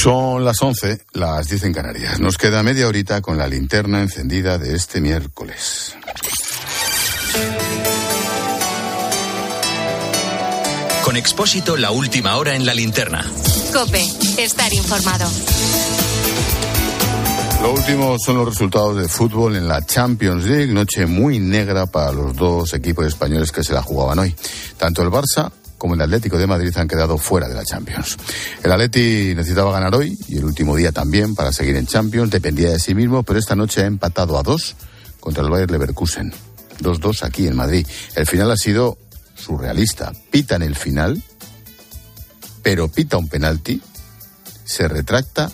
Son las 11, las 10 en Canarias. Nos queda media horita con la linterna encendida de este miércoles. Con Expósito, la última hora en la linterna. COPE, estar informado. Lo último son los resultados de fútbol en la Champions League. Noche muy negra para los dos equipos españoles que se la jugaban hoy. Tanto el Barça como el Atlético de Madrid han quedado fuera de la Champions. El Atleti necesitaba ganar hoy y el último día también para seguir en Champions. Dependía de sí mismo, pero esta noche ha empatado a 2 contra el Bayer Leverkusen. 2-2 aquí en Madrid. El final ha sido surrealista. Pita en el final, pero pita un penalti, se retracta,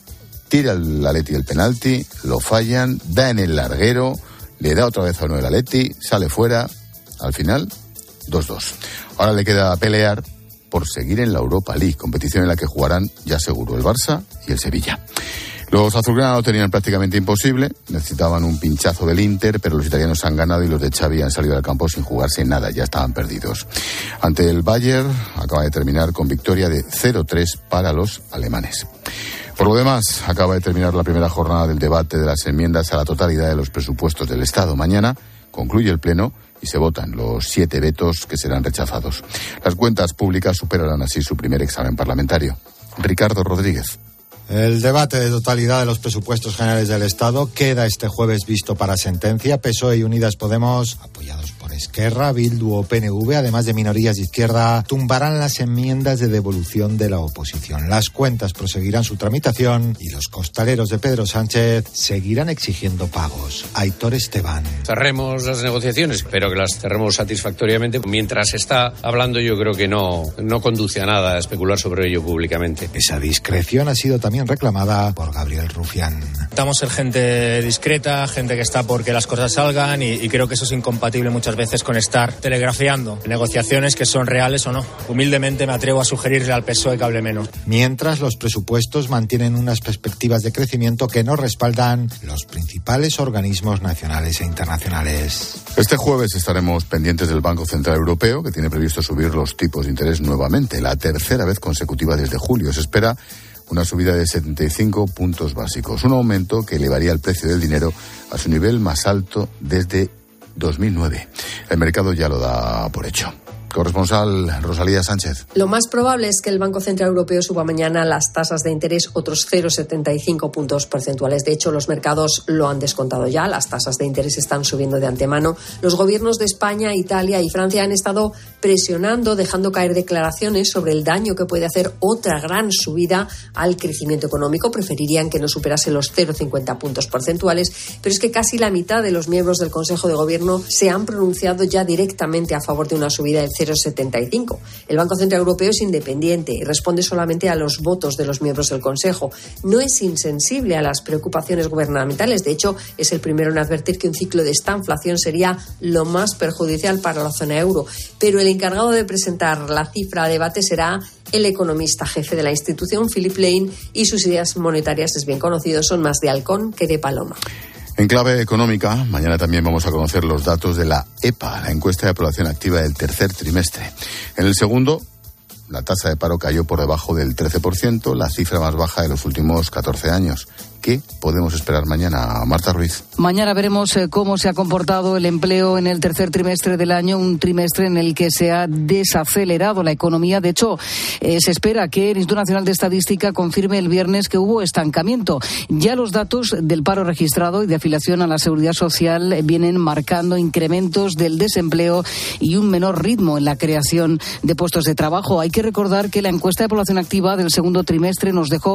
tira el Atleti el penalti, lo fallan, da en el larguero, le da otra vez a uno del Atleti, sale fuera, al final 2-2. Ahora le queda pelear por seguir en la Europa League, competición en la que jugarán ya seguro el Barça y el Sevilla. Los azulgranas lo tenían prácticamente imposible, necesitaban un pinchazo del Inter, pero los italianos han ganado y los de Xavi han salido al campo sin jugarse nada, ya estaban perdidos. Ante el Bayern acaba de terminar con victoria de 0-3 para los alemanes. Por lo demás, acaba de terminar la primera jornada del debate de las enmiendas a la totalidad de los presupuestos del Estado. Mañana concluye el Pleno y se votan los 7 vetos que serán rechazados. Las cuentas públicas superarán así su primer examen parlamentario. Ricardo Rodríguez. El debate de totalidad de los presupuestos generales del Estado queda este jueves visto para sentencia. PSOE y Unidas Podemos, apoyados por Esquerra, Bildu o PNV, además de minorías de izquierda, tumbarán las enmiendas de devolución de la oposición. Las cuentas proseguirán su tramitación y los costaleros de Pedro Sánchez seguirán exigiendo pagos. Aitor Esteban. Cerremos las negociaciones, pero que las cerremos satisfactoriamente. Mientras se está hablando, yo creo que no conduce a nada a especular sobre ello públicamente. Esa discreción ha sido también reclamada por Gabriel Rufián. Estamos ser gente discreta, gente que está porque las cosas salgan y creo que eso es incompatible muchas veces con estar telegrafiando negociaciones que son reales o no. Humildemente me atrevo a sugerirle al PSOE que hable menos. Mientras los presupuestos mantienen unas perspectivas de crecimiento que no respaldan los principales organismos nacionales e internacionales. Este jueves estaremos pendientes del Banco Central Europeo, que tiene previsto subir los tipos de interés nuevamente, la tercera vez consecutiva desde julio. Se espera una subida de 75 puntos básicos, un aumento que elevaría el precio del dinero a su nivel más alto desde 2009. El mercado ya lo da por hecho. Corresponsal Rosalía Sánchez. Lo más probable es que el Banco Central Europeo suba mañana las tasas de interés otros 0,75 puntos porcentuales. De hecho, los mercados lo han descontado ya. Las tasas de interés están subiendo de antemano. Los gobiernos de España, Italia y Francia han estado presionando, dejando caer declaraciones sobre el daño que puede hacer otra gran subida al crecimiento económico. Preferirían que no superase los 0,50 puntos porcentuales, pero es que casi la mitad de los miembros del Consejo de Gobierno se han pronunciado ya directamente a favor de una subida del 0,75. El Banco Central Europeo es independiente y responde solamente a los votos de los miembros del Consejo. No es insensible a las preocupaciones gubernamentales. De hecho, es el primero en advertir que un ciclo de esta inflación sería lo más perjudicial para la zona euro. Pero el encargado de presentar la cifra a debate será el economista jefe de la institución, Philip Lane, y sus ideas monetarias, es bien conocido, son más de halcón que de paloma. En clave económica, mañana también vamos a conocer los datos de la EPA, la encuesta de población activa del tercer trimestre. En el segundo, la tasa de paro cayó por debajo del 13%, la cifra más baja de los últimos 14 años. ¿Qué podemos esperar mañana, Marta Ruiz? Mañana veremos cómo se ha comportado el empleo en el tercer trimestre del año, un trimestre en el que se ha desacelerado la economía. De hecho, se espera que el Instituto Nacional de Estadística confirme el viernes que hubo estancamiento. Ya los datos del paro registrado y de afiliación a la Seguridad Social vienen marcando incrementos del desempleo y un menor ritmo en la creación de puestos de trabajo. Hay que recordar que la encuesta de población activa del segundo trimestre nos dejó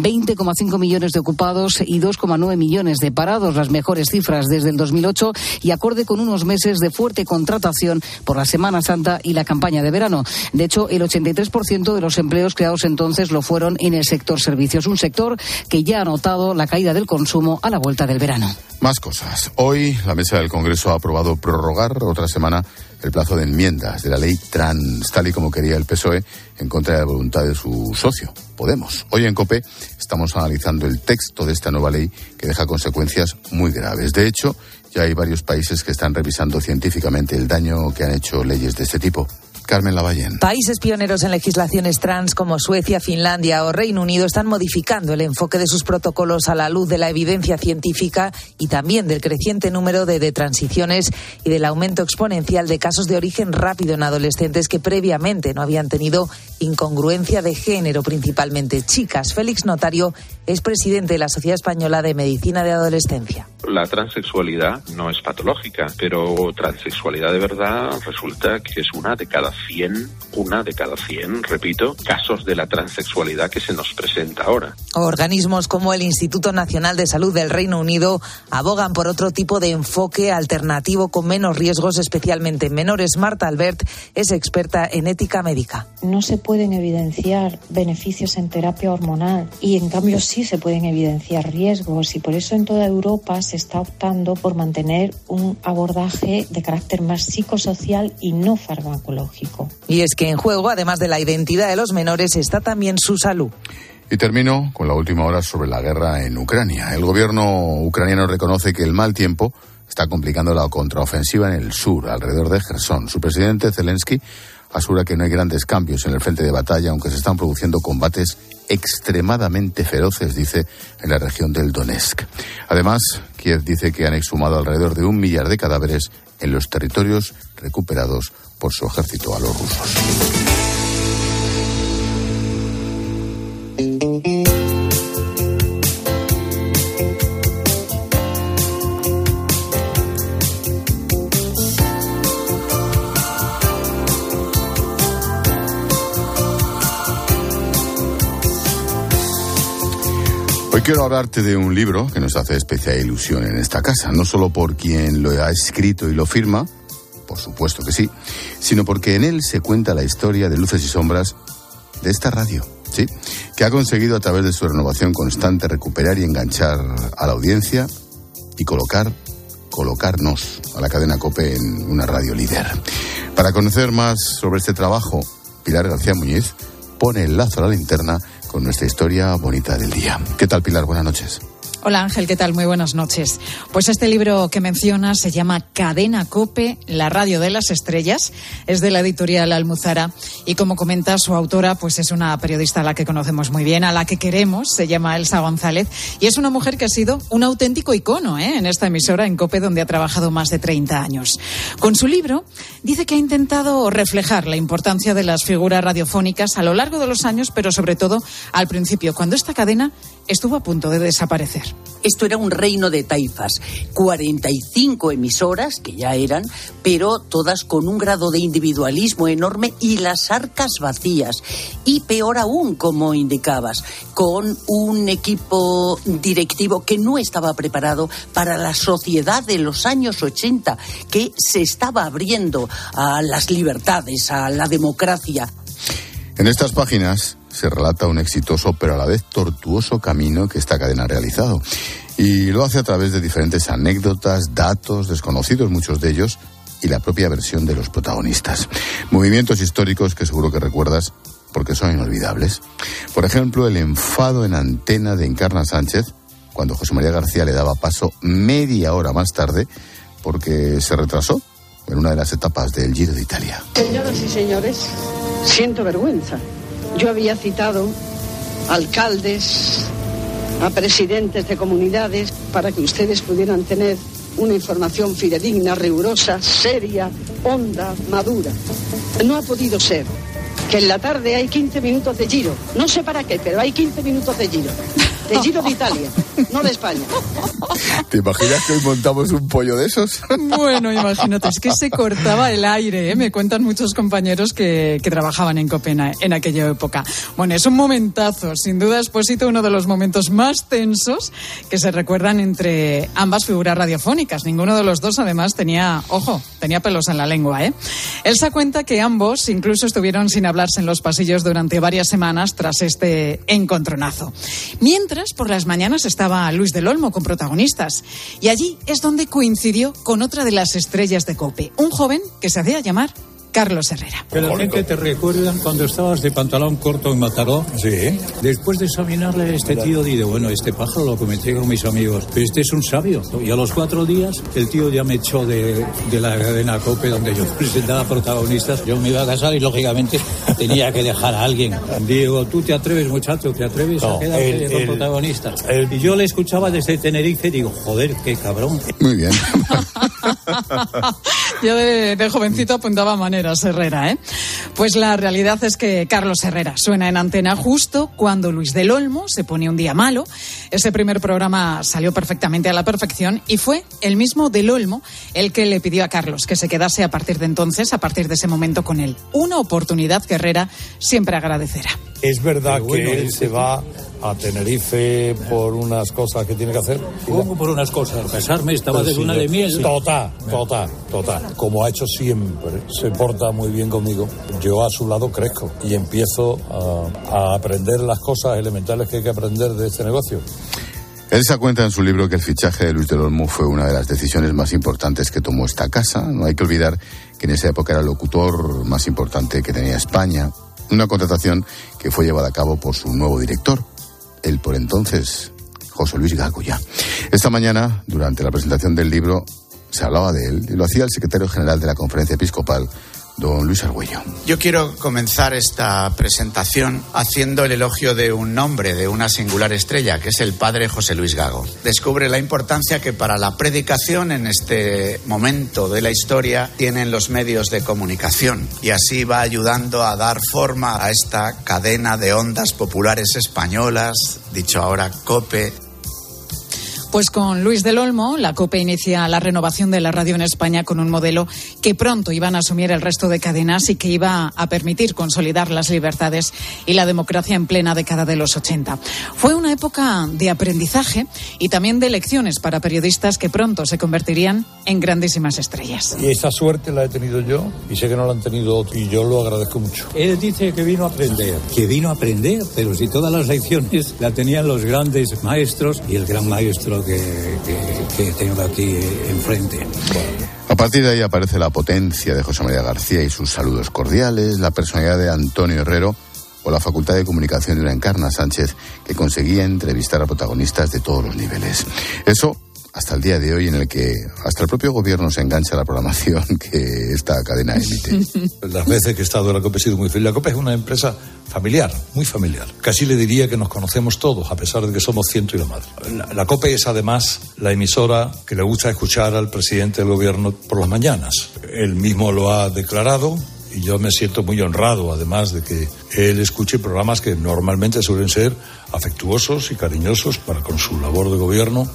20,5 millones de ocupados y 2,9 millones de parados, las mejores cifras desde el 2008 y acorde con unos meses de fuerte contratación por la Semana Santa y la campaña de verano. De hecho, el 83% de los empleos creados entonces lo fueron en el sector servicios, un sector que ya ha notado la caída del consumo a la vuelta del verano. Más cosas. Hoy la mesa del Congreso ha aprobado prorrogar otra semana el plazo de enmiendas de la ley trans, tal y como quería el PSOE, en contra de la voluntad de su socio, Podemos. Hoy en COPE estamos analizando el texto de esta nueva ley que deja consecuencias muy graves. De hecho, ya hay varios países que están revisando científicamente el daño que han hecho leyes de este tipo. Carmen Lavallén. Países pioneros en legislaciones trans como Suecia, Finlandia o Reino Unido están modificando el enfoque de sus protocolos a la luz de la evidencia científica y también del creciente número de transiciones y del aumento exponencial de casos de origen rápido en adolescentes que previamente no habían tenido incongruencia de género, principalmente chicas. Félix Notario es presidente de la Sociedad Española de Medicina de Adolescencia. La transexualidad no es patológica, pero transexualidad de verdad resulta que es una de cada 100, repito, casos de la transexualidad que se nos presenta ahora. Organismos como el Instituto Nacional de Salud del Reino Unido abogan por otro tipo de enfoque alternativo con menos riesgos, especialmente en menores. Marta Albert es experta en ética médica. No se pueden evidenciar beneficios en terapia hormonal y en cambio sí se pueden evidenciar riesgos, y por eso en toda Europa se está optando por mantener un abordaje de carácter más psicosocial y no farmacológico. Y es que en juego, además de la identidad de los menores, está también su salud. Y termino con la última hora sobre la guerra en Ucrania. El gobierno ucraniano reconoce que el mal tiempo está complicando la contraofensiva en el sur, alrededor de Jersón. Su presidente, Zelensky, asegura que no hay grandes cambios en el frente de batalla, aunque se están produciendo combates extremadamente feroces, dice, en la región del Donetsk. Además, Kiev dice que han exhumado alrededor de 1 millar de cadáveres en los territorios recuperados por su ejército a los rusos. Hoy quiero hablarte de un libro que nos hace especial ilusión en esta casa, no solo por quien lo ha escrito y lo firma, por supuesto que sí, sino porque en él se cuenta la historia de luces y sombras de esta radio, ¿sí?, que ha conseguido a través de su renovación constante recuperar y enganchar a la audiencia y colocarnos a la cadena COPE en una radio líder. Para conocer más sobre este trabajo, Pilar García Muñiz pone el lazo a la linterna con nuestra historia bonita del día. ¿Qué tal, Pilar? Buenas noches. Hola Ángel, ¿qué tal? Muy buenas noches. Pues este libro que mencionas se llama Cadena COPE, la radio de las estrellas. Es de la editorial Almuzara y, como comenta su autora, pues es una periodista a la que conocemos muy bien, a la que queremos, se llama Elsa González, y es una mujer que ha sido un auténtico icono en esta emisora, en COPE, donde ha trabajado más de 30 años. Con su libro dice que ha intentado reflejar la importancia de las figuras radiofónicas a lo largo de los años, pero sobre todo al principio, cuando esta cadena estuvo a punto de desaparecer. Esto era un reino de taifas, 45 emisoras, que ya eran, pero todas con un grado de individualismo enorme y las arcas vacías. Y peor aún, como indicabas, con un equipo directivo que no estaba preparado para la sociedad de los años 80, que se estaba abriendo a las libertades, a la democracia. En estas páginas se relata un exitoso pero a la vez tortuoso camino que esta cadena ha realizado. Y lo hace a través de diferentes anécdotas, datos desconocidos, muchos de ellos, y la propia versión de los protagonistas. Movimientos históricos que seguro que recuerdas porque son inolvidables. Por ejemplo, el enfado en antena de Encarna Sánchez cuando José María García le daba paso media hora más tarde porque se retrasó en una de las etapas del Giro de Italia. Señoras y señores, siento vergüenza. Yo había citado a alcaldes, a presidentes de comunidades, para que ustedes pudieran tener una información fidedigna, rigurosa, seria, honda, madura. No ha podido ser que en la tarde hay 15 minutos de Giro. No sé para qué, pero hay 15 minutos de Giro. De Giro de Italia, no de España. ¿Te imaginas que hoy montamos un pollo de esos? Bueno, imagínate, es que se cortaba el aire, Me cuentan muchos compañeros que trabajaban en COPE en aquella época. Bueno, es un momentazo, sin duda, Expósito, uno de los momentos más tensos que se recuerdan entre ambas figuras radiofónicas. Ninguno de los dos, además, tenía pelos en la lengua, Elsa cuenta que ambos incluso estuvieron sin hablarse en los pasillos durante varias semanas tras este encontronazo. Mientras, por las mañanas estaba Luis del Olmo con protagonistas. Y allí es donde coincidió con otra de las estrellas de COPE, un joven que se hacía llamar Carlos Herrera. Que la gente te recuerda cuando estabas de pantalón corto en Mataró. Sí. Después de examinarle a este tío, digo, bueno, este pájaro lo comenté con mis amigos, pero este es un sabio. Y a los 4 días, el tío ya me echó de la cadena COPE donde yo presentaba protagonistas. Yo me iba a casar y, lógicamente, tenía que dejar a alguien. Digo, ¿tú te atreves, muchacho? ¿Te atreves a quedarte de protagonista? Y yo le escuchaba desde Tenerife y digo, joder, qué cabrón. Muy bien. Yo de jovencito apuntaba maneras, Herrera, ¿eh? Pues la realidad es que Carlos Herrera suena en antena justo cuando Luis del Olmo se pone un día malo. Ese primer programa salió perfectamente a la perfección y fue el mismo del Olmo el que le pidió a Carlos que se quedase a partir de entonces, a partir de ese momento con él. Una oportunidad que Herrera siempre agradecerá. ¿Es verdad que él se va a Tenerife por unas cosas que tiene que hacer? ¿Cómo por unas cosas? Casarme, estaba de luna de miel. Total. Como ha hecho siempre, se porta muy bien conmigo. Yo a su lado crezco y empiezo a aprender las cosas elementales que hay que aprender de este negocio. Él se cuenta en su libro que el fichaje de Luis del Olmo fue una de las decisiones más importantes que tomó esta casa. No hay que olvidar que en esa época era el locutor más importante que tenía España. Una contratación que fue llevada a cabo por su nuevo director, el por entonces José Luis Gago ya. Esta mañana, durante la presentación del libro, se hablaba de él y lo hacía el secretario general de la Conferencia Episcopal, don Luis Argüello. Yo quiero comenzar esta presentación haciendo el elogio de un nombre, de una singular estrella, que es el padre José Luis Gago. Descubre la importancia que para la predicación en este momento de la historia tienen los medios de comunicación y así va ayudando a dar forma a esta cadena de ondas populares españolas, dicho ahora COPE. Pues con Luis del Olmo, la COPE inicia la renovación de la radio en España con un modelo que pronto iban a asumir el resto de cadenas y que iba a permitir consolidar las libertades y la democracia en plena década de los 80. Fue una época de aprendizaje y también de lecciones para periodistas que pronto se convertirían en grandísimas estrellas. Y esa suerte la he tenido yo y sé que no la han tenido otros y yo lo agradezco mucho. Él dice que vino a aprender, pero si todas las lecciones la tenían los grandes maestros y el gran maestro que tengo aquí enfrente. Bueno. A partir de ahí aparece la potencia de José María García y sus saludos cordiales, la personalidad de Antonio Herrero o la facultad de comunicación de una Encarna Sánchez que conseguía entrevistar a protagonistas de todos los niveles. Eso hasta el día de hoy, en el que hasta el propio gobierno se engancha a la programación que esta cadena emite. Las veces que he estado en la COPE he sido muy feliz. La COPE es una empresa familiar, muy familiar. Casi le diría que nos conocemos todos, a pesar de que somos ciento y la madre. La COPE es además la emisora que le gusta escuchar al presidente del gobierno por las mañanas. Él mismo lo ha declarado y yo me siento muy honrado, además de que él escuche programas que normalmente suelen ser afectuosos y cariñosos para con su labor de gobierno.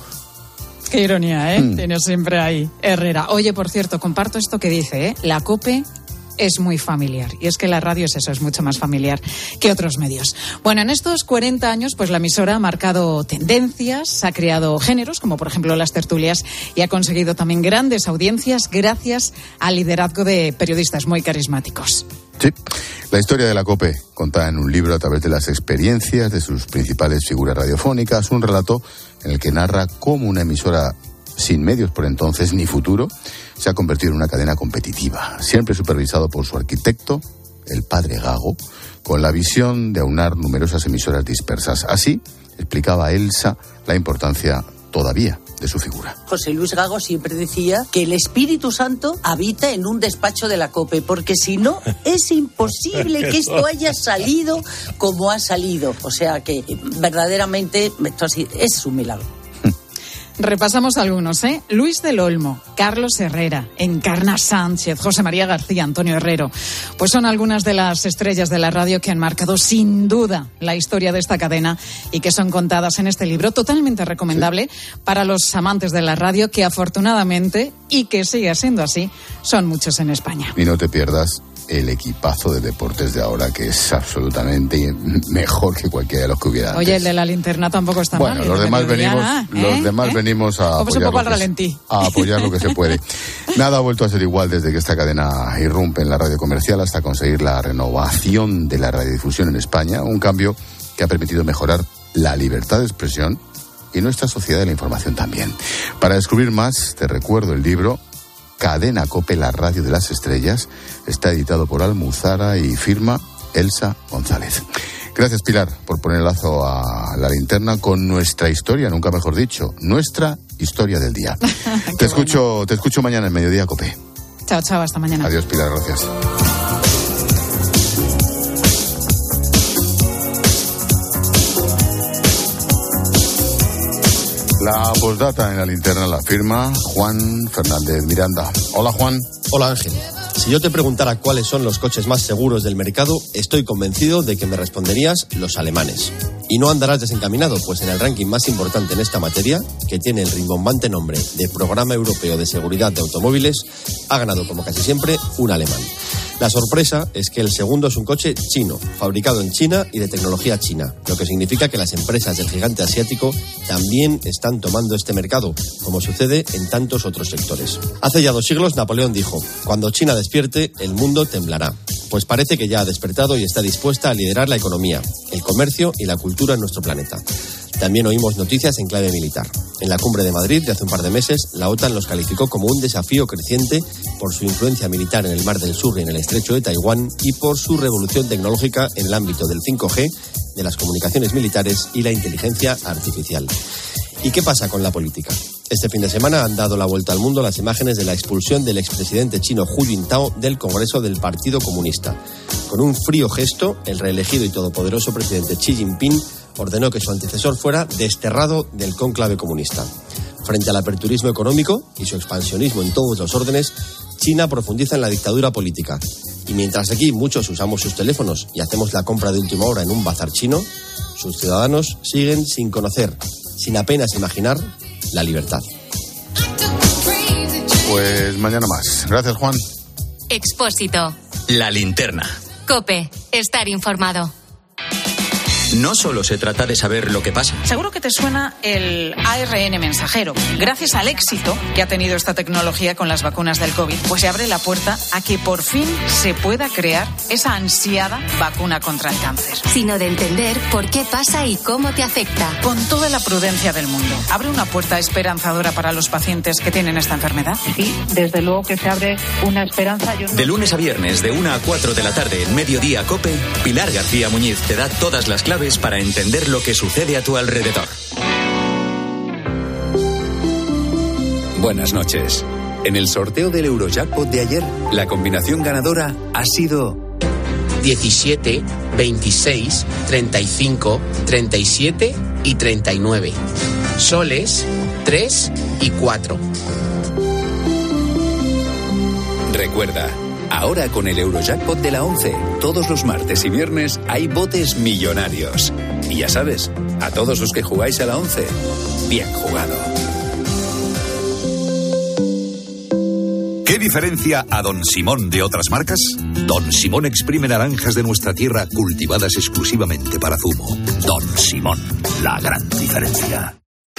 Qué ironía, ¿eh? Tiene siempre ahí Herrera. Oye, por cierto, comparto esto que dice, ¿eh? La COPE es muy familiar. Y es que la radio es eso, es mucho más familiar que otros medios. Bueno, en estos 40 años, pues la emisora ha marcado tendencias, ha creado géneros, como por ejemplo las tertulias, y ha conseguido también grandes audiencias gracias al liderazgo de periodistas muy carismáticos. Sí, la historia de la COPE, contada en un libro a través de las experiencias de sus principales figuras radiofónicas, un relato en el que narra cómo una emisora sin medios por entonces ni futuro se ha convertido en una cadena competitiva, siempre supervisado por su arquitecto, el padre Gago, con la visión de aunar numerosas emisoras dispersas. Así explicaba Elsa la importancia todavía de su figura. José Luis Gago siempre decía que el Espíritu Santo habita en un despacho de la COPE, porque si no, es imposible que esto haya salido como ha salido. O sea que verdaderamente esto es un milagro. Repasamos algunos, ¿eh? Luis del Olmo, Carlos Herrera, Encarna Sánchez, José María García, Antonio Herrero. Pues son algunas de las estrellas de la radio que han marcado sin duda la historia de esta cadena y que son contadas en este libro, totalmente recomendable para los amantes de la radio, que afortunadamente, y que sigue siendo así, son muchos en España. Y no te pierdas el equipazo de deportes de ahora, que es absolutamente mejor que cualquiera de los que hubiera antes. Oye, el de la linterna tampoco está mal. Bueno, los demás venimos a apoyar lo que se puede. Nada ha vuelto a ser igual desde que esta cadena irrumpe en la radio comercial hasta conseguir la renovación de la radiodifusión en España, un cambio que ha permitido mejorar la libertad de expresión y nuestra sociedad de la información también. Para descubrir más, te recuerdo el libro Cadena COPE, la radio de las estrellas. Está editado por Almuzara y firma Elsa González. Gracias, Pilar, por poner el lazo a la linterna con nuestra historia, nunca mejor dicho, nuestra historia del día. Te escucho mañana en Mediodía COPE. Chao, chao, hasta mañana. Adiós, Pilar, gracias. La postdata en la linterna la firma Juan Fernández Miranda. Hola, Juan. Hola, Ángel. Si yo te preguntara cuáles son los coches más seguros del mercado, estoy convencido de que me responderías los alemanes. Y no andarás desencaminado, pues en el ranking más importante en esta materia, que tiene el rimbombante nombre de Programa Europeo de Seguridad de Automóviles, ha ganado, como casi siempre, un alemán. La sorpresa es que el segundo es un coche chino, fabricado en China y de tecnología china, lo que significa que las empresas del gigante asiático también están tomando este mercado, como sucede en tantos otros sectores. Hace ya 2 siglos Napoleón dijo: cuando China despierte, el mundo temblará. Pues parece que ya ha despertado y está dispuesta a liderar la economía, el comercio y la cultura en nuestro planeta. También oímos noticias en clave militar. En la cumbre de Madrid de hace un par de meses, la OTAN los calificó como un desafío creciente por su influencia militar en el Mar del Sur y en el Estrecho de Taiwán y por su revolución tecnológica en el ámbito del 5G, de las comunicaciones militares y la inteligencia artificial. ¿Y qué pasa con la política? Este fin de semana han dado la vuelta al mundo las imágenes de la expulsión del expresidente chino Hu Jintao del Congreso del Partido Comunista. Con un frío gesto, el reelegido y todopoderoso presidente Xi Jinping ordenó que su antecesor fuera desterrado del cónclave comunista. Frente al aperturismo económico y su expansionismo en todos los órdenes, China profundiza en la dictadura política. Y mientras aquí muchos usamos sus teléfonos y hacemos la compra de última hora en un bazar chino, sus ciudadanos siguen sin conocer, sin apenas imaginar, la libertad. Pues mañana más. Gracias, Juan. Expósito. La linterna. COPE. Estar informado. No solo se trata de saber lo que pasa. Seguro que te suena el ARN mensajero. Gracias al éxito que ha tenido esta tecnología con las vacunas del COVID, pues se abre la puerta a que por fin se pueda crear esa ansiada vacuna contra el cáncer. Sino de entender por qué pasa y cómo te afecta. Con toda la prudencia del mundo. ¿Abre una puerta esperanzadora para los pacientes que tienen esta enfermedad? Sí, desde luego que se abre una esperanza. De lunes a viernes, de 1 a 4 de la tarde, en Mediodía COPE, Pilar García Muñiz te da todas las claves para entender lo que sucede a tu alrededor. Buenas noches. En el sorteo del Eurojackpot de ayer, la combinación ganadora ha sido 17, 26, 35, 37 y 39. Soles, 3 y 4. Recuerda, ahora con el Eurojackpot de la 11, todos los martes y viernes hay botes millonarios. Y ya sabes, a todos los que jugáis a la 11, bien jugado. ¿Qué diferencia a Don Simón de otras marcas? Don Simón exprime naranjas de nuestra tierra cultivadas exclusivamente para zumo. Don Simón, la gran diferencia.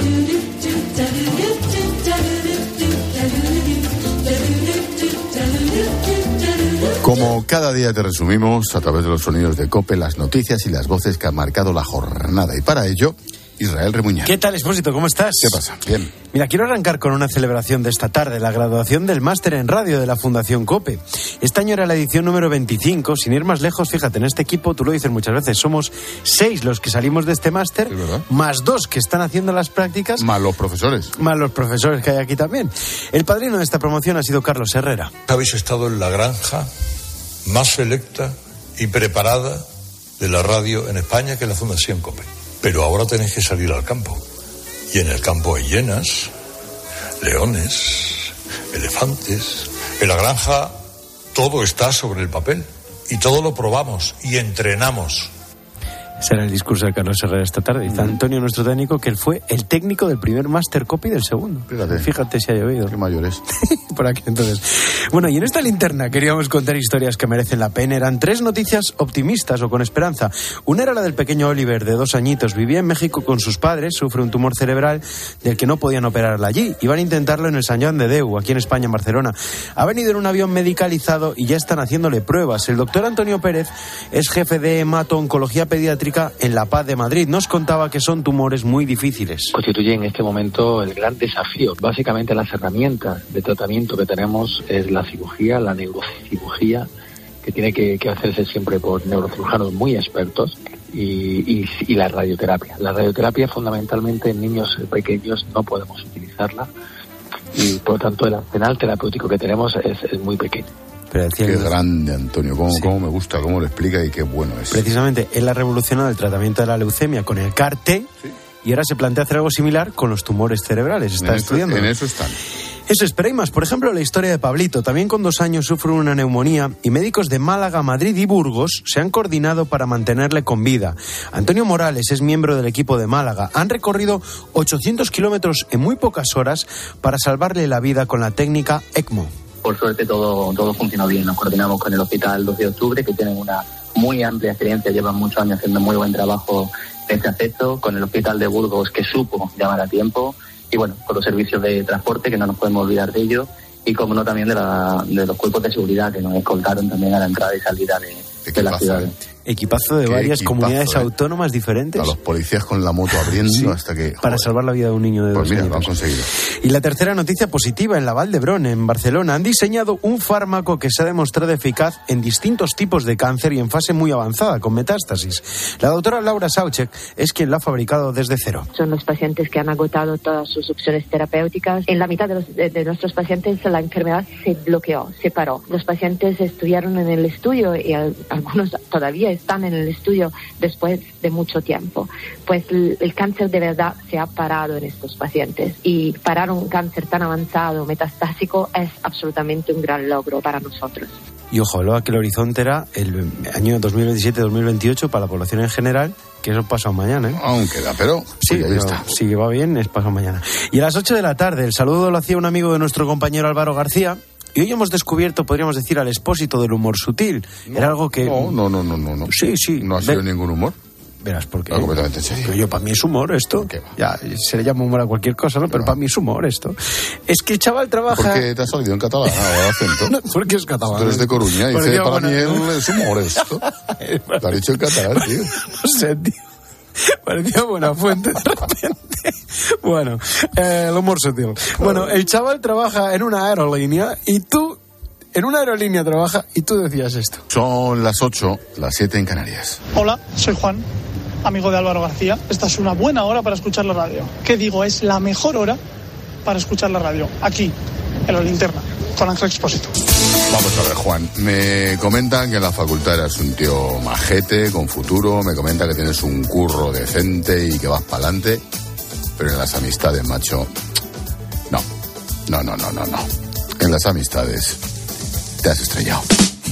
Como cada día te resumimos a través de los sonidos de COPE las noticias y las voces que han marcado la jornada. Y para ello, Israel Remuñán. ¿Qué tal, Expósito? ¿Cómo estás? ¿Qué pasa? Bien. Mira, quiero arrancar con una celebración de esta tarde, la graduación del máster en radio de la Fundación COPE. Este año era la edición número 25. Sin ir más lejos, fíjate, en este equipo, tú lo dices muchas veces, somos 6 los que salimos de este máster, más 2 que están haciendo las prácticas. Más los profesores. Más los profesores que hay aquí también. El padrino de esta promoción ha sido Carlos Herrera. Habéis estado en la granja más selecta y preparada de la radio en España, que es la Fundación COPE. Pero ahora tenéis que salir al campo. Y en el campo hay hienas, leones, elefantes. En la granja todo está sobre el papel. Y todo lo probamos y entrenamos. Ese era el discurso de Carlos Herrera esta tarde. Dice Antonio, nuestro técnico, que él fue el técnico del primer máster COPE y del segundo. Fíjate si ha llovido. Qué mayores. Por aquí, entonces. Bueno, y en esta linterna queríamos contar historias que merecen la pena. Eran 3 noticias optimistas o con esperanza. Una era la del pequeño Oliver, de 2 añitos. Vivía en México con sus padres, sufre un tumor cerebral del que no podían operarla allí. Iban a intentarlo en el Sant Joan de Déu, aquí en España, en Barcelona. Ha venido en un avión medicalizado y ya están haciéndole pruebas. El doctor Antonio Pérez es jefe de hemato-oncología pediátrica Pediátrica en La Paz de Madrid. Nos contaba que son tumores muy difíciles. Constituye en este momento el gran desafío. Básicamente las herramientas de tratamiento que tenemos es la cirugía, la neurocirugía, que tiene que hacerse siempre por neurocirujanos muy expertos, y la radioterapia. La radioterapia fundamentalmente en niños pequeños no podemos utilizarla y por lo tanto el arsenal terapéutico que tenemos es muy pequeño. Pero qué grande, Antonio, cómo me gusta, cómo lo explica y qué bueno es. Precisamente, él ha revolucionado el tratamiento de la leucemia con el CAR-T, y ahora se plantea hacer algo similar con los tumores cerebrales. Está estudiando. En eso están. Eso espera y más. Por ejemplo, la historia de Pablito. También con 2 años sufre una neumonía y médicos de Málaga, Madrid y Burgos se han coordinado para mantenerle con vida. Antonio Morales es miembro del equipo de Málaga. Han recorrido 800 kilómetros en muy pocas horas para salvarle la vida con la técnica ECMO. Por suerte todo funcionó bien. Nos coordinamos con el Hospital 12 de Octubre, que tienen una muy amplia experiencia, llevan muchos años haciendo muy buen trabajo en este aspecto, con el Hospital de Burgos, que supo llamar a tiempo, y bueno, con los servicios de transporte, que no nos podemos olvidar de ello, y como no también de los cuerpos de seguridad que nos escoltaron también a la entrada y salida de la ciudad. Equipazo de varias comunidades autónomas diferentes. A los policías con la moto abriendo hasta que... Para salvar la vida de un niño de 2 años. Lo han conseguido. Y la tercera noticia positiva, en la Vall d'Hebron, en Barcelona, han diseñado un fármaco que se ha demostrado eficaz en distintos tipos de cáncer y en fase muy avanzada, con metástasis. La doctora Laura Sauchek es quien lo ha fabricado desde cero. Son los pacientes que han agotado todas sus opciones terapéuticas. En la mitad de nuestros pacientes la enfermedad se bloqueó, se paró. Los pacientes estuvieron en el estudio y algunos todavía están en el estudio después de mucho tiempo. Pues el cáncer de verdad se ha parado en estos pacientes, y parar un cáncer tan avanzado, metastásico, es absolutamente un gran logro para nosotros. Y ojalá que el horizonte era el año 2027-2028 para la población en general, que eso pasa mañana, ¿eh? Aún queda, pero sí, ahí está. Si va bien, es pasado mañana. Y a las 8 de la tarde, el saludo lo hacía un amigo de nuestro compañero Álvaro García. Y hoy hemos descubierto, podríamos decir, al expósito del humor sutil. Era algo que... No. Sí. No ha sido ningún humor. Verás, porque... No, completamente en serio. Pero para mí es humor esto. Ya, se le llama humor a cualquier cosa, ¿no? Pero para mí es humor esto. Es que el chaval trabaja... ¿Por qué te has salido en catalán? acento? No, porque es catalán. Tú eres de Coruña y dice, para mí es humor esto. Te has dicho en catalán, tío. No sé, tío. Parecía buena fuente de repente. Bueno, el humor sutil. Bueno, el chaval trabaja en una aerolínea y tú... En una aerolínea trabaja y tú decías esto. Son las 8, las 7 en Canarias. Hola, soy Juan, amigo de Álvaro García. Esta es una buena hora para escuchar la radio. ¿Qué digo? Es la mejor hora para escuchar la radio. Aquí, en la linterna, con Ángel Expósito. Vamos a ver, Juan. Me comentan que en la facultad eras un tío majete, con futuro. Me comentan que tienes un curro decente y que vas para adelante. Pero en las amistades, macho, no. En las amistades te has estrellado.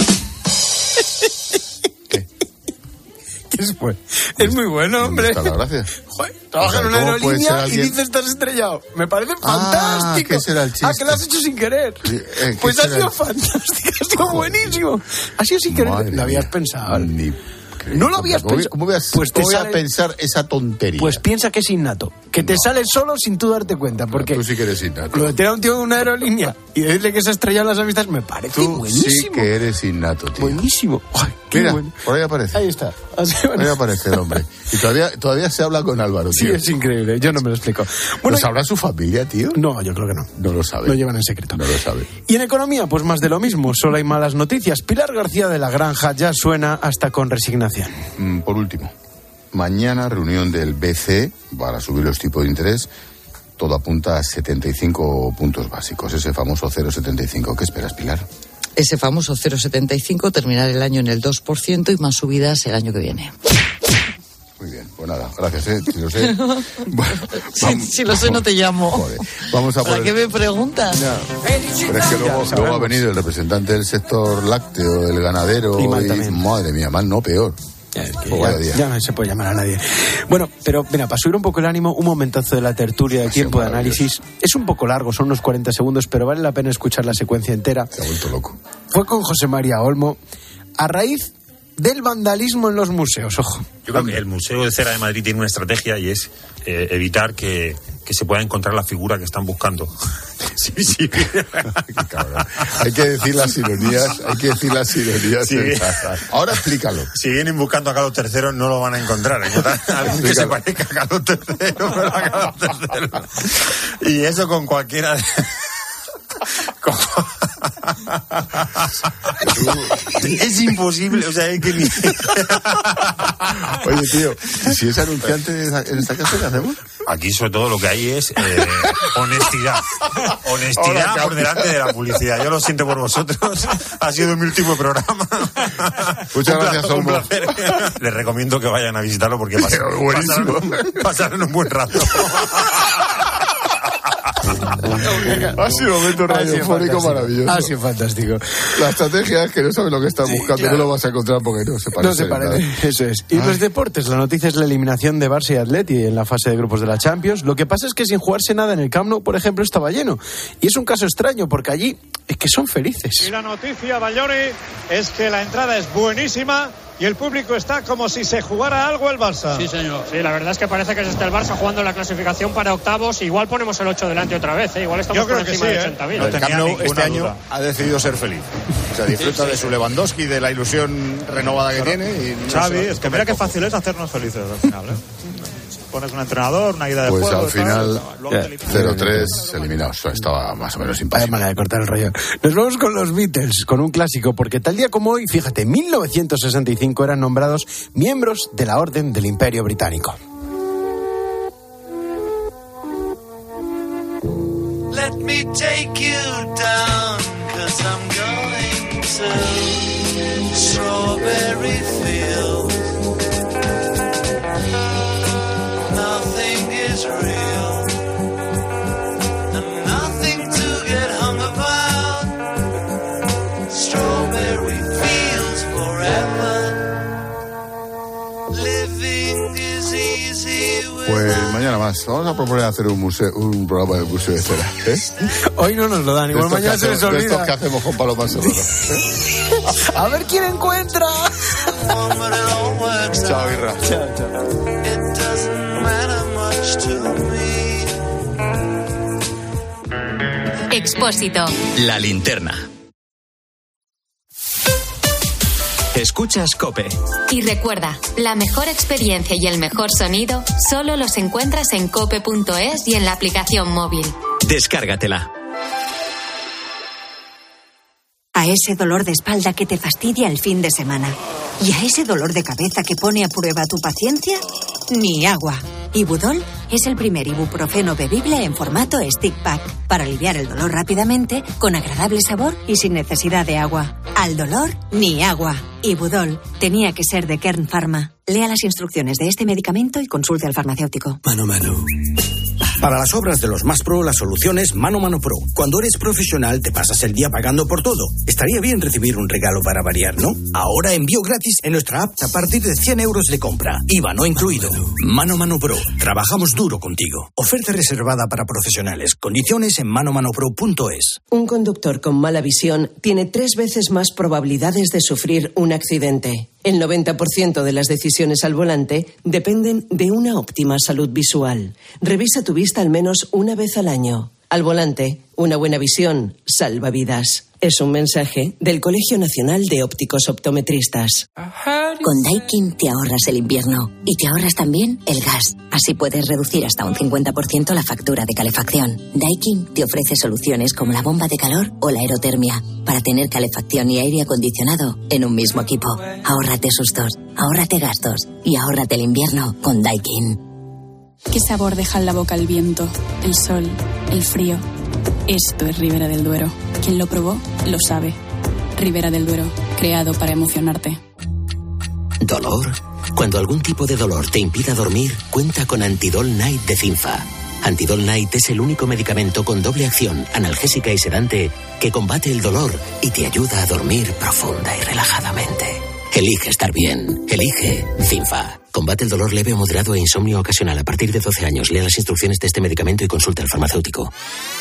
¿Qué fue? Es muy bueno, hombre. ¿Dónde está la gracia? Joder, trabaja en una aerolínea y dices estás estrellado. Me parece fantástico. ¿Qué será el chiste? Que lo has hecho sin querer. Pues ha sido fantástico, ha sido buenísimo. Ha sido sin querer. Lo habías pensado. No lo habías pensado. ¿Cómo voy a pensar esa tontería? Pues piensa que es innato. Que te sale solo sin tú darte cuenta. Porque tú sí que eres innato. Lo de tener a un tío en una aerolínea y decirle que se ha estrellado en las amistades me parece buenísimo. Tú sí que eres innato, tío. Buenísimo. Ay, mira, bueno. Por ahí aparece. Ahí está. Ahí aparece el hombre. Y todavía se habla con Álvaro, tío. Sí, es increíble. Yo no me lo explico. Bueno, ¿nos habla su familia, tío? No, yo creo que no. No lo sabe. Lo llevan en secreto. No lo sabe. Y en economía, pues más de lo mismo. Solo hay malas noticias. Pilar García de la Granja ya suena hasta con resignación. Por último, mañana reunión del BCE para subir los tipos de interés. Todo apunta a 75 puntos básicos. Ese famoso 0,75. ¿Qué esperas, Pilar? Ese famoso 0,75, terminar el año en el 2% y más subidas el año que viene. Muy bien, pues nada, gracias, si lo sé. Bueno, si lo sé no te llamo. Joder, vamos a ¿Para qué me preguntas? Pero es que luego ha venido el representante del sector lácteo, del ganadero, y madre mía, mal no, peor. Ya no se puede llamar a nadie. Bueno, pero mira, para subir un poco el ánimo, un momentazo de la tertulia de tiempo de análisis. Es un poco largo, son unos 40 segundos, pero vale la pena escuchar la secuencia entera. Se ha vuelto loco. Fue con José María Olmo a raíz del vandalismo en los museos, ojo. Yo creo que el Museo de Cera de Madrid tiene una estrategia y es evitar que que se pueda encontrar la figura que están buscando. Sí. Hay que decir las ironías. Sí. Ahora explícalo. Si vienen buscando a Carlos III, no lo van a encontrar. Alguien que se parezca a Carlos III, pero a Carlos III. Y eso con cualquiera de... Es imposible, o sea, es que ni... Oye, tío, ¿y si es anunciante en esta casa, qué hacemos? Aquí sobre todo lo que hay es honestidad. Honestidad por delante de la publicidad. Yo lo siento por vosotros. Ha sido mi último programa. Muchas gracias, Olmo. Un placer. Les recomiendo que vayan a visitarlo porque pasaron un buen rato. Ha sido un momento radiofónico maravilloso. Ha sido fantástico. La estrategia es que no sabes lo que estás buscando, claro. No lo vas a encontrar porque no se parece. Eso es. Y los deportes, la noticia es la eliminación de Barça y Atleti en la fase de grupos de la Champions. Lo que pasa es que sin jugarse nada en el Camp Nou, por ejemplo, estaba lleno. Y es un caso extraño porque allí es que son felices. Y la noticia, Bayoni, es que la entrada es buenísima y el público está como si se jugara algo el Barça. Sí, señor. Sí, la verdad es que parece que está el Barça jugando la clasificación para octavos. Igual ponemos el 8 delante otra vez, ¿eh? Igual estamos por encima de 80.000. El Camp Nou este año ha decidido ser feliz. O sea, disfruta de su Lewandowski, de la ilusión renovada que tiene. Y no Xavi, es que mira qué fácil es hacernos felices al final, ¿eh? Pones un entrenador, una ida de pues juego. Pues al final, 0-3 eliminados. Estaba más o menos Vaya imposible. manera de cortar el rollo. Nos vamos con los Beatles, con un clásico, porque tal día como hoy, fíjate, 1965 eran nombrados miembros de la Orden del Imperio Británico. Let me take you down, 'cause I'm going to Strawberry Fields. Nothing is real, and nothing to get hung about. Strawberry Fields forever. Living is easy with... Pues mañana más. Vamos a proponer hacer un programa de museo de cera. Hoy no nos lo dan, igual mañana se les olvida. Estos que hacemos con Paloma Serrano. A ver quién encuentra. Chao, Irra. Chao. Expósito. La linterna. Escuchas COPE. Y recuerda, la mejor experiencia y el mejor sonido solo los encuentras en cope.es y en la aplicación móvil. Descárgatela. A ese dolor de espalda que te fastidia el fin de semana. ¿Y a ese dolor de cabeza que pone a prueba tu paciencia? Ni agua. Ibudol es el primer ibuprofeno bebible en formato stick pack para aliviar el dolor rápidamente, con agradable sabor y sin necesidad de agua. Al dolor, ni agua. Ibudol tenía que ser de Kern Pharma. Lea las instrucciones de este medicamento y consulte al farmacéutico. Mano Mano. Para las obras de los más pro, la solución es Mano Mano Pro. Cuando eres profesional, te pasas el día pagando por todo. Estaría bien recibir un regalo para variar, ¿no? Ahora envío gratis en nuestra app a partir de 100 euros de compra. IVA no incluido. Mano Mano Pro. Trabajamos duro contigo. Oferta reservada para profesionales. Condiciones en manomanopro.es. Un conductor con mala visión tiene 3 veces más probabilidades de sufrir un accidente. El 90% de las decisiones al volante dependen de una óptima salud visual. Revisa tu vista al menos una vez al año. Al volante, una buena visión salva vidas. Es un mensaje del Colegio Nacional de Ópticos Optometristas. Con Daikin te ahorras el invierno y te ahorras también el gas. Así puedes reducir hasta un 50% la factura de calefacción. Daikin te ofrece soluciones como la bomba de calor o la aerotermia para tener calefacción y aire acondicionado en un mismo equipo. Ahórrate sustos, ahórrate gastos y ahórrate el invierno con Daikin. ¿Qué sabor deja en la boca el viento, el sol, el frío? Esto es Ribera del Duero. Quien lo probó, lo sabe. Ribera del Duero, creado para emocionarte. ¿Dolor? Cuando algún tipo de dolor te impida dormir, cuenta con Antidol Night de Cinfa. Antidol Night es el único medicamento con doble acción, analgésica y sedante, que combate el dolor y te ayuda a dormir profunda y relajadamente. Elige estar bien. Elige Cinfa. Combate el dolor leve o moderado e insomnio ocasional a partir de 12 años. Lea las instrucciones de este medicamento y consulte al farmacéutico.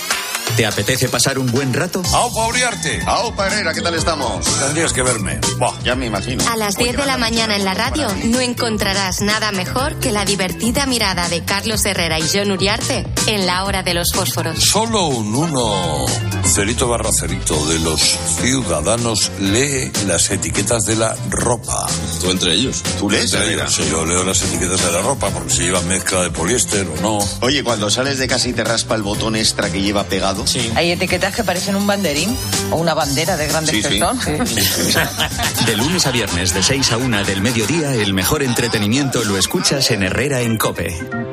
¿Te apetece pasar un buen rato? ¡Aupa Uriarte! ¡Aupa Herrera! ¿Qué tal estamos? Tendrías que verme. Buah, ya me imagino. A las 10 de la mañana en la radio no encontrarás nada mejor que la divertida mirada de Carlos Herrera y Jon Uriarte en La Hora de los Fósforos. Solo un 1, cerito barra cerito, de los ciudadanos lee las etiquetas de la ropa. ¿Tú entre ellos? ¿Tú lees? Sí, yo leo las etiquetas de la ropa porque si lleva mezcla de poliéster o no. Oye, cuando sales de casa y te raspa el botón extra que lleva pegado. Sí. Hay etiquetas que parecen un banderín o una bandera de gran espesor. De lunes a viernes de 6 a 1 del mediodía, el mejor entretenimiento lo escuchas en Herrera en COPE.